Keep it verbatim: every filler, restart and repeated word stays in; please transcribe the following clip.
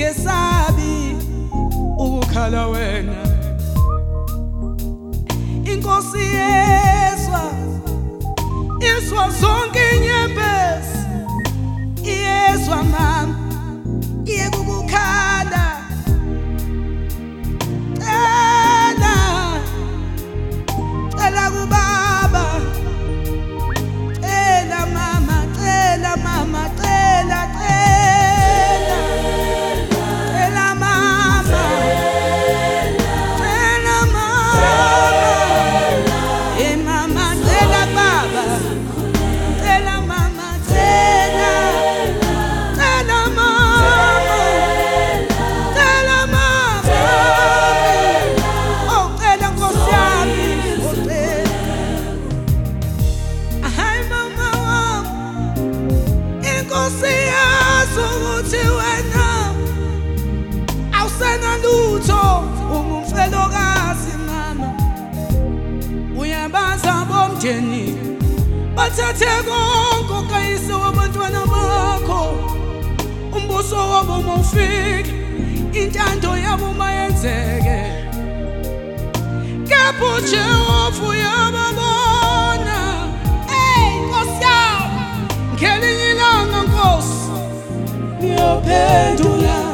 ngingesabi ukukhala wena Inkosi yezwa izwa zonke inyembezi iyezwa mama iye kukukhala cela cela kubaba cela mama cela mama cela cela cela mama cela mama eh mama cela baba cela mama cela cela mama cela mama oh cela Nkosi yami oh cela hay mama Inkosi yazi ukuthi wena awusena lutho ungumfelokazi mama uyabaza bomndeni bathathe konke okayise wabantwana bakho umbuso wabo mawufike intando yabo mayenzeke kepha uJehova uyababona hey Nkosi yami ngelinye ilanga Nkosi ngiyophendula